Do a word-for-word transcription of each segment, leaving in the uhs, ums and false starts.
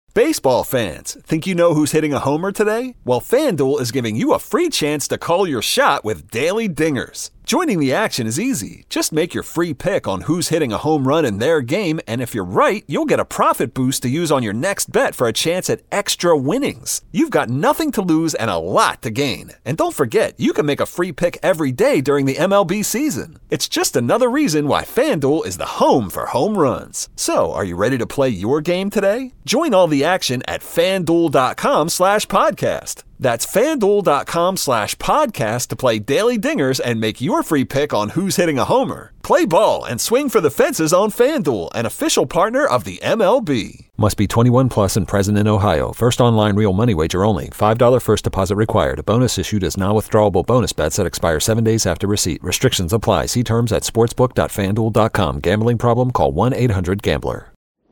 Baseball fans, think you know who's hitting a homer today? Well, FanDuel is giving you a free chance to call your shot with Daily Dingers. Joining the action is easy. Just make your free pick on who's hitting a home run in their game, and if you're right, you'll get a profit boost to use on your next bet for a chance at extra winnings. You've got nothing to lose and a lot to gain. And don't forget, you can make a free pick every day during the M L B season. It's just another reason why FanDuel is the home for home runs. So, are you ready to play your game today? Join all the action at FanDuel.com slash podcast. That's FanDuel.com slash podcast to play Daily Dingers and make your free pick on who's hitting a homer. Play ball and swing for the fences on FanDuel, an official partner of the M L B. Must be twenty-one plus and present in Ohio. First online real money wager only. five dollars first deposit required. A bonus issued as non-withdrawable bonus bets that expire seven days after receipt. Restrictions apply. See terms at sportsbook dot fan duel dot com. Gambling problem? Call one eight hundred gambler.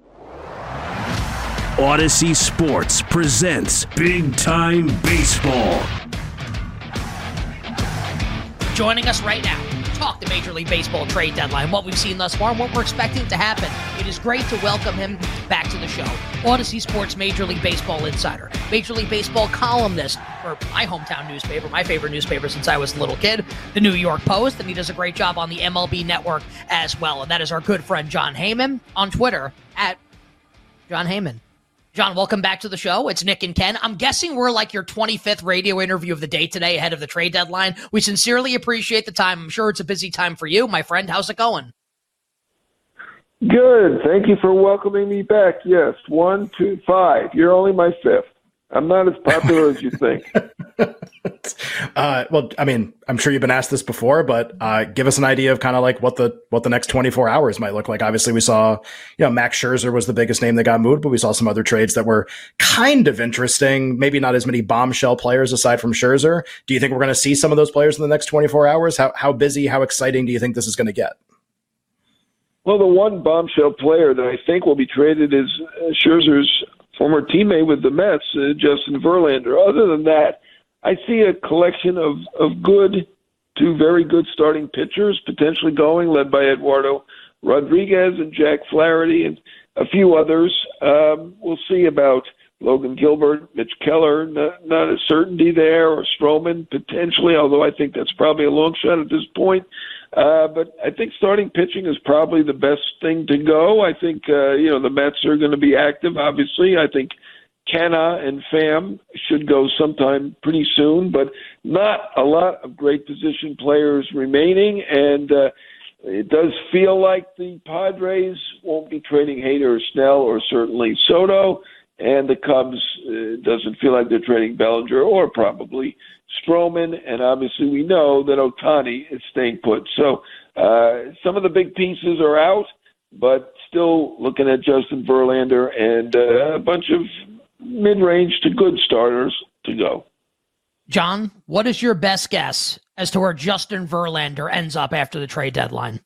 Odyssey Sports presents Big Time Baseball. Joining us right now to talk the Major League Baseball trade deadline, what we've seen thus far, and what we're expecting to happen. It is great to welcome him back to the show. Odyssey Sports Major League Baseball insider, Major League Baseball columnist for my hometown newspaper, my favorite newspaper since I was a little kid, the New York Post, and he does a great job on the M L B Network as well. And that is our good friend Jon Heyman on Twitter at Jon Heyman. Jon, welcome back to the show. It's Nick and Ken. I'm guessing we're like your twenty-fifth radio interview of the day today ahead of the trade deadline. We sincerely appreciate the time. I'm sure it's a busy time for you, my friend. How's it going? Good. Thank you for welcoming me back. Yes, one, two, five. You're only my fifth. I'm not as popular as you think. uh, well, I mean, I'm sure you've been asked this before, but uh, give us an idea of kind of like what the what the next twenty-four hours might look like. Obviously, we saw, you know, Max Scherzer was the biggest name that got moved, but we saw some other trades that were kind of interesting. Maybe not as many bombshell players aside from Scherzer. Do you think we're going to see some of those players in the next twenty-four hours? How how busy, how exciting do you think this is going to get? Well, the one bombshell player that I think will be traded is uh, Scherzer's former teammate with the Mets, uh, Justin Verlander. Other than that, I see a collection of, of good to very good starting pitchers potentially going, led by Eduardo Rodriguez and Jack Flaherty and a few others. Um, we'll see about Logan Gilbert, Mitch Keller, not, not a certainty there, or Stroman potentially, although I think that's probably a long shot at this point. Uh, but I think starting pitching is probably the best thing to go. I think, uh, you know, the Mets are going to be active, obviously. I think Canha and Pham should go sometime pretty soon, but not a lot of great position players remaining. And uh, it does feel like the Padres won't be trading Hader or Snell or certainly Soto. And the Cubs uh, doesn't feel like they're trading Bellinger or probably Stroman. And obviously we know that Ohtani is staying put. So uh, some of the big pieces are out, but still looking at Justin Verlander and uh, a bunch of mid-range to good starters to go. Jon, what is your best guess as to where Justin Verlander ends up after the trade deadline?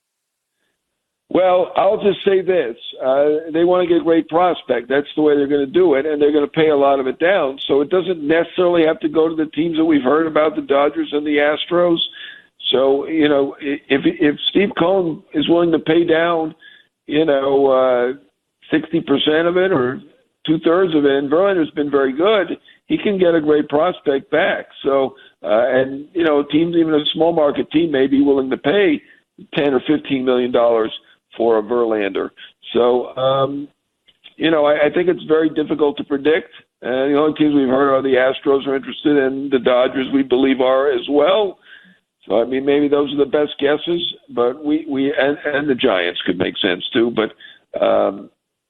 Well, I'll just say this. Uh, they want to get a great prospect. That's the way they're going to do it, and they're going to pay a lot of it down. So it doesn't necessarily have to go to the teams that we've heard about, the Dodgers and the Astros. So, you know, if if Steve Cohen is willing to pay down, you know, uh, sixty percent of it or two-thirds of it, and Verlander's been very good, he can get a great prospect back. So, uh, and, you know, teams, even a small market team, may be willing to pay ten or fifteen million dollars for a Verlander. So, um, you know, I, I think it's very difficult to predict. Uh, the only teams we've heard are the Astros are interested, and the Dodgers, we believe, are as well. So, I mean, maybe those are the best guesses, but we, we and, and the Giants could make sense too. But, um,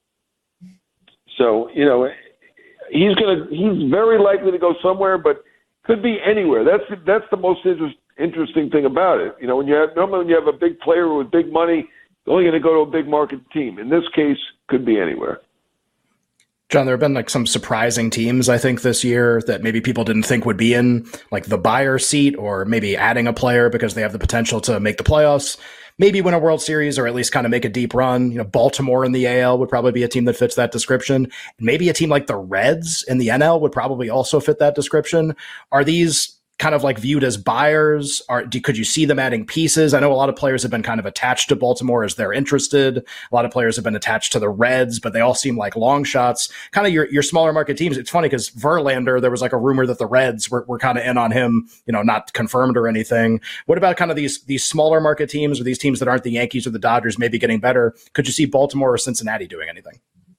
so, you know, he's going to, he's very likely to go somewhere, but could be anywhere. That's, that's the most interest, interesting thing about it. You know, when you have, normally when you have a big player with big money, they're only going to go to a big market team. In this case, could be anywhere. Jon, there have been like some surprising teams, I think, this year that maybe people didn't think would be in like the buyer seat, or maybe adding a player because they have the potential to make the playoffs, maybe win a World Series, or at least kind of make a deep run. You know, Baltimore in the A L would probably be a team that fits that description. And maybe a team like the Reds in the N L would probably also fit that description. Are these kind of like viewed as buyers? Are, do, could you see them adding pieces? I know a lot of players have been kind of attached to Baltimore as they're interested. A lot of players have been attached to the Reds, but they all seem like long shots. Kind of your, your smaller market teams. It's funny because Verlander, there was like a rumor that the Reds were, were kind of in on him, you know, not confirmed or anything. What about kind of these, these smaller market teams or these teams that aren't the Yankees or the Dodgers maybe getting better? Could you see Baltimore or Cincinnati doing anything?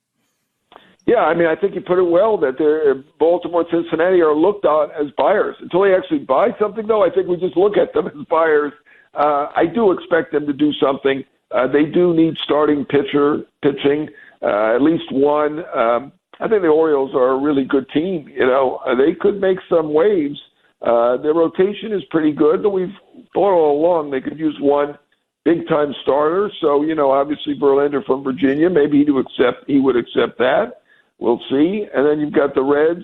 Yeah, I mean, I think you put it well that they're, Baltimore and Cincinnati are looked on as buyers. Until they actually buy something, though, I think we just look at them as buyers. Uh, I do expect them to do something. Uh, they do need starting pitcher pitching, uh, at least one. Um, I think the Orioles are a really good team. You know, uh, they could make some waves. Uh, their rotation is pretty good, but we've thought all along they could use one big-time starter. So, you know, obviously Verlander from Virginia, maybe he'd accept, he would accept that. We'll see. And then you've got the Reds.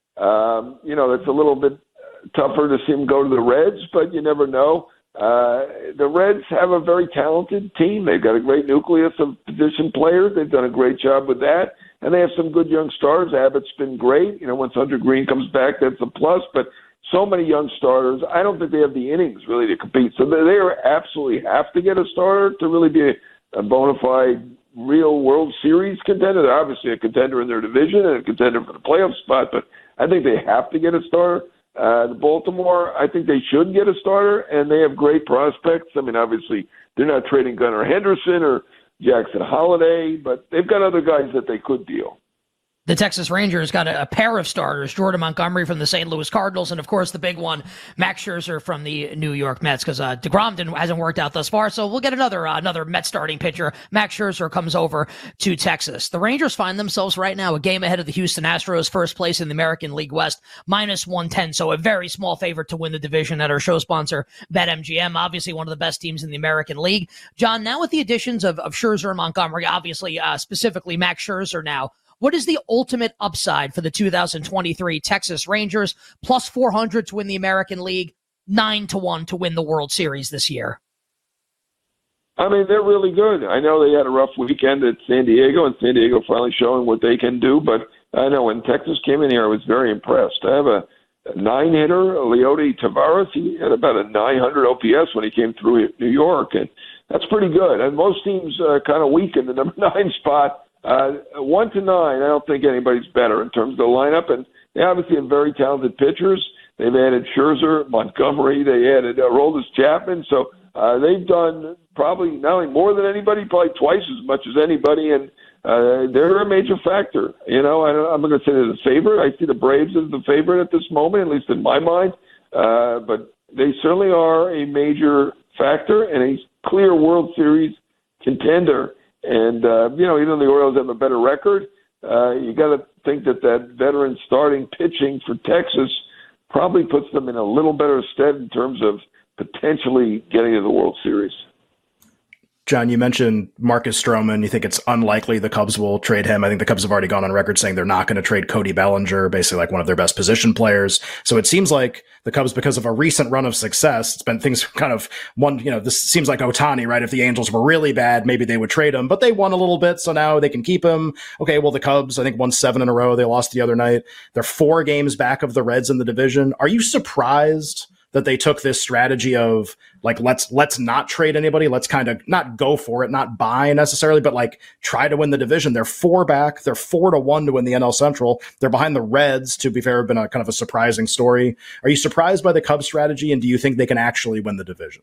Um, you know, it's a little bit tougher to see them go to the Reds, but you never know. Uh, the Reds have a very talented team. They've got a great nucleus of position players. They've done a great job with that. And they have some good young stars. Abbott's been great. You know, once Hunter Green comes back, that's a plus. But so many young starters, I don't think they have the innings really to compete. So they, they are absolutely have to get a starter to really be a, a bona fide real World Series contender. They're obviously a contender in their division and a contender for the playoff spot, but I think they have to get a starter. Uh, the Baltimore, I think they should get a starter, and they have great prospects. I mean, obviously, they're not trading Gunnar Henderson or Jackson Holiday, but they've got other guys that they could deal. The Texas Rangers got a, a pair of starters, Jordan Montgomery from the Saint Louis Cardinals, and of course the big one, Max Scherzer from the New York Mets, because uh, DeGrom didn't, hasn't worked out thus far, so we'll get another uh, another Mets starting pitcher. Max Scherzer comes over to Texas. The Rangers find themselves right now a game ahead of the Houston Astros, first place in the American League West, minus one ten, so a very small favorite to win the division at our show sponsor, BetMGM, obviously one of the best teams in the American League. John, now with the additions of, of Scherzer and Montgomery, obviously uh, specifically Max Scherzer now, what is the ultimate upside for the two thousand twenty-three Texas Rangers? Plus four hundred to win the American League, nine to one to win the World Series this year. I mean, they're really good. I know they had a rough weekend at San Diego, and San Diego finally showing what they can do. But I know when Texas came in here, I was very impressed. I have a, a nine-hitter, Leody Taveras. He had about a nine hundred O P S when he came through New York, and that's pretty good. And most teams uh, kind of weak in the number nine spot. Uh, one to nine, I don't think anybody's better in terms of the lineup. And they obviously have very talented pitchers. They've added Scherzer, Montgomery. They added uh, Aroldis Chapman. So uh, they've done probably not only more than anybody, probably twice as much as anybody. And uh, they're a major factor. You know, I don't, I'm not going to say they're the favorite. I see the Braves as the favorite at this moment, at least in my mind. Uh, but they certainly are a major factor and a clear World Series contender. And, uh, you know, even though the Orioles have a better record, uh, you got to think that that veteran starting pitching for Texas probably puts them in a little better stead in terms of potentially getting to the World Series. John, you mentioned Marcus Stroman. You think it's unlikely the Cubs will trade him. I think the Cubs have already gone on record saying they're not going to trade Cody Bellinger, basically like one of their best position players. So it seems like the Cubs, because of a recent run of success, it's been things kind of one, you know, this seems like Ohtani, right? If the Angels were really bad, maybe they would trade him, but they won a little bit. So now they can keep him. Okay. Well, the Cubs, I think won seven in a row. They lost the other night. They're four games back of the Reds in the division. Are you surprised that they took this strategy of like, let's, let's not trade anybody. Let's kind of not go for it, not buy necessarily, but like try to win the division. They're four back. They're four to one to win the N L Central. They're behind the Reds, to be fair, have been a kind of a surprising story. Are you surprised by the Cubs strategy? And do you think they can actually win the division?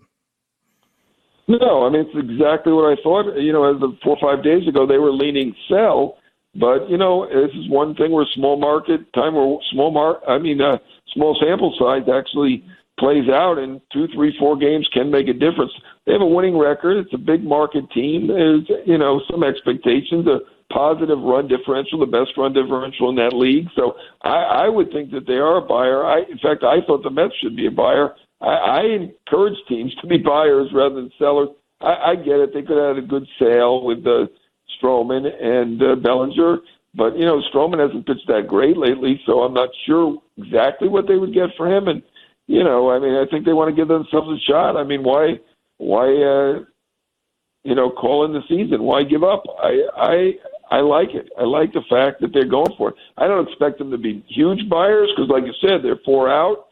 No, I mean, it's exactly what I thought. You know, as of four or five days ago, they were leaning sell, but you know, this is one thing where small market time or small mar, I mean, uh, small sample size actually plays out, and two, three, four games can make a difference. They have a winning record. It's a big market team. There's, you know, some expectations, a positive run differential, the best run differential in that league. So I, I would think that they are a buyer. I, in fact, I thought the Mets should be a buyer. I, I encourage teams to be buyers rather than sellers. I, I get it. They could have had a good sale with uh, Stroman and uh, Bellinger. But, you know, Stroman hasn't pitched that great lately, so I'm not sure exactly what they would get for him. And, you know, I mean, I think they want to give themselves a shot. I mean, why, why, uh, you know, call in the season? Why give up? I, I, I like it. I like the fact that they're going for it. I don't expect them to be huge buyers because, like you said, they're four out.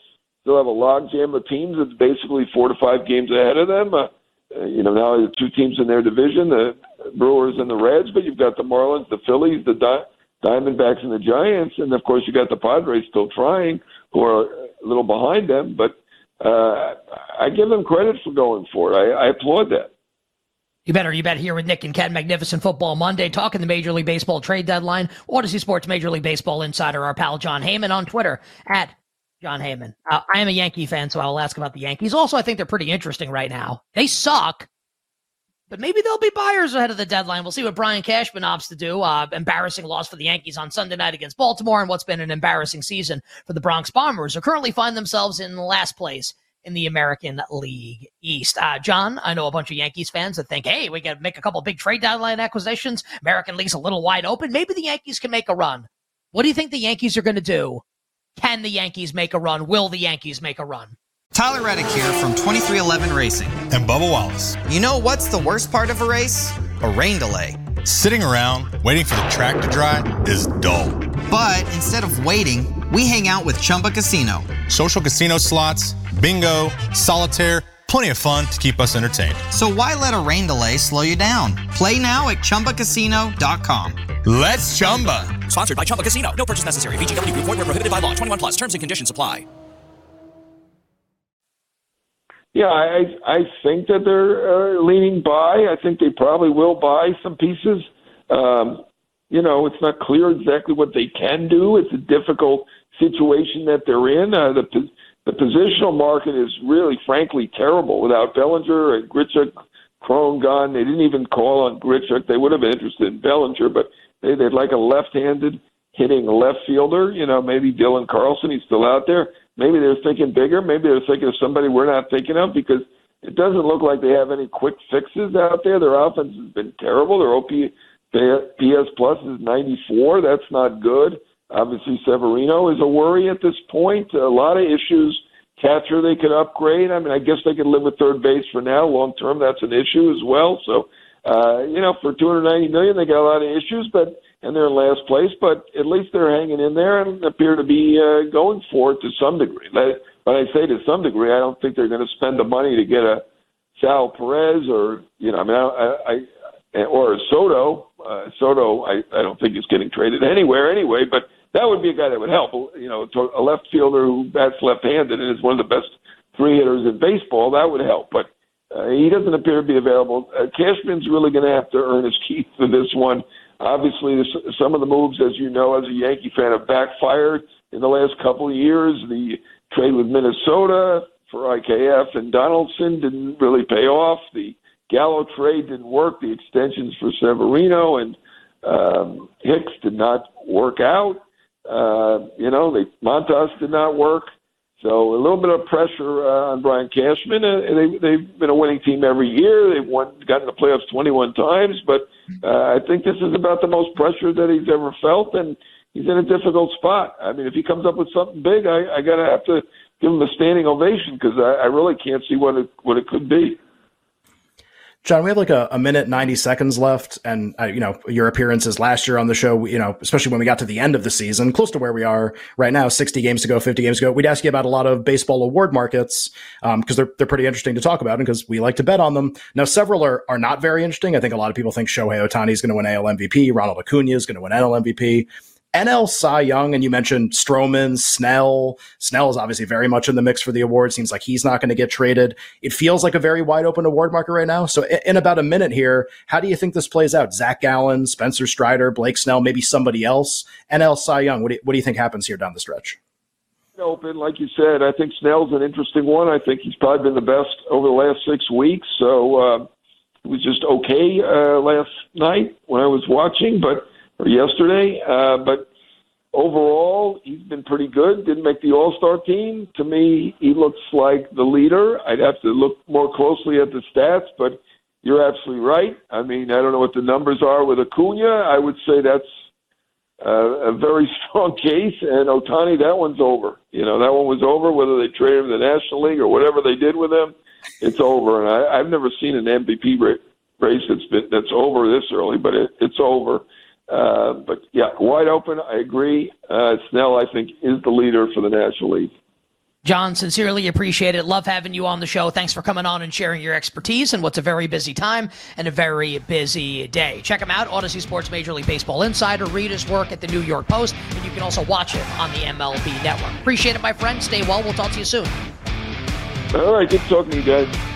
still have a logjam of teams that's basically four to five games ahead of them. Uh, uh, you know, now the two teams in their division, the Brewers and the Reds, but you've got the Marlins, the Phillies, the Di- Diamondbacks, and the Giants, and of course you got the Padres still trying, who are a little behind them. But uh, I give them credit for going for it. I, I applaud that. You better, you bet. Here with Nick and Ken, Magnificent Football Monday, talking the Major League Baseball trade deadline. Odyssey Sports Major League Baseball insider, our pal John Heyman on Twitter at John Heyman. Uh, I am a Yankee fan, so I'll ask about the Yankees. Also, I think they're pretty interesting right now. They suck, but maybe they'll be buyers ahead of the deadline. We'll see what Brian Cashman opts to do. Uh, embarrassing loss for the Yankees on Sunday night against Baltimore, and what's been an embarrassing season for the Bronx Bombers, who currently find themselves in last place in the American League East. Uh, John, I know a bunch of Yankees fans that think, hey, we got to make a couple big trade deadline acquisitions. American League's a little wide open. Maybe the Yankees can make a run. What do you think the Yankees are going to do? Can the Yankees make a run? Will the Yankees make a run? Tyler Reddick here from twenty-three eleven Racing. And Bubba Wallace. You know what's the worst part of a race? A rain delay. Sitting around waiting for the track to dry is dull. But instead of waiting, we hang out with Chumba Casino. Social casino slots, bingo, solitaire, plenty of fun to keep us entertained. So why let a rain delay slow you down? Play now at Chumba Casino dot com. Let's Chumba. Sponsored by Chumba Casino. No purchase necessary. V G W Group. Void where prohibited by law. twenty-one plus. Terms and conditions apply. Yeah, I I think that they're uh, leaning buy. I think they probably will buy some pieces. Um, you know, it's not clear exactly what they can do. It's a difficult situation that they're in. Uh, the the positional market is really, frankly, terrible. Without Bellinger and Grichuk, Cron gone, they didn't even call on Grichuk. They would have been interested in Bellinger, but they, they'd like a left-handed hitting left fielder. You know, maybe Dylan Carlson. He's still out there. Maybe they're thinking bigger. Maybe they're thinking of somebody we're not thinking of, because it doesn't look like they have any quick fixes out there. Their offense has been terrible. Their O P S plus is ninety-four. That's not good. Obviously, Severino is a worry at this point. A lot of issues. Catcher they could upgrade. I mean, I guess they could live with third base for now. Long term, that's an issue as well. So, uh, you know, for two hundred ninety million dollars, they got a lot of issues, but and they're in last place. But at least they're hanging in there and appear to be uh, going for it to some degree. But I say to some degree, I don't think they're going to spend the money to get a Sal Perez or, you know, I mean, I, I or a Soto. Uh, Soto, I, I don't think is getting traded anywhere anyway, but that would be a guy that would help. You know, a left fielder who bats left-handed and is one of the best three hitters in baseball, that would help. But uh, he doesn't appear to be available. Uh, Cashman's really going to have to earn his keep for this one. Obviously, this, some of the moves, as you know, as a Yankee fan, have backfired in the last couple of years. The trade with Minnesota for I K F and Donaldson didn't really pay off. The Gallo trade didn't work. The extensions for Severino and um, Hicks did not work out. Uh, you know, they, Montas did not work. So a little bit of pressure uh, on Brian Cashman. Uh, they, they've been a winning team every year. They've won, gotten to the playoffs twenty-one times. But uh, I think this is about the most pressure that he's ever felt, and he's in a difficult spot. I mean, if he comes up with something big, I, I got to have to give him a standing ovation, because I, I really can't see what it what it could be. John, we have like a, a minute, ninety seconds left. And, uh, you know, your appearances last year on the show, you know, especially when we got to the end of the season, close to where we are right now, sixty games to go, fifty games to go, we'd ask you about a lot of baseball award markets um, because they're, they're pretty interesting to talk about and because we like to bet on them. Now, several are, are not very interesting. I think a lot of people think Shohei Ohtani is going to win A L M V P. Ronald Acuna is going to win N L M V P. N L Cy Young, and you mentioned Stroman, Snell. Snell is obviously very much in the mix for the award. Seems like he's not going to get traded. It feels like a very wide open award market right now. So in about a minute here, how do you think this plays out? Zach Gallen, Spencer Strider, Blake Snell, maybe somebody else? N L Cy Young, what do you, what do you think happens here down the stretch? Open, like you said. I think Snell's an interesting one. I think he's probably been the best over the last six weeks. So uh, it was just okay uh, last night when I was watching, but or yesterday, uh, but overall, he's been pretty good. Didn't make the All-Star team. To me, he looks like the leader. I'd have to look more closely at the stats, but you're absolutely right. I mean, I don't know what the numbers are with Acuna. I would say that's uh, a very strong case, and Ohtani, that one's over. You know, that one was over, whether they traded him to the National League or whatever they did with him, it's over. And I, I've never seen an M V P race that's been, that's over this early, but it, it's over. Uh, but, yeah, wide open, I agree. Uh, Snell, I think, is the leader for the National League. John, sincerely appreciate it. Love having you on the show. Thanks for coming on and sharing your expertise in what's a very busy time and a very busy day. Check him out, Odyssey Sports Major League Baseball Insider. Read his work at the New York Post, and you can also watch him on the M L B Network. Appreciate it, my friend. Stay well. We'll talk to you soon. All right. Good talking to you guys.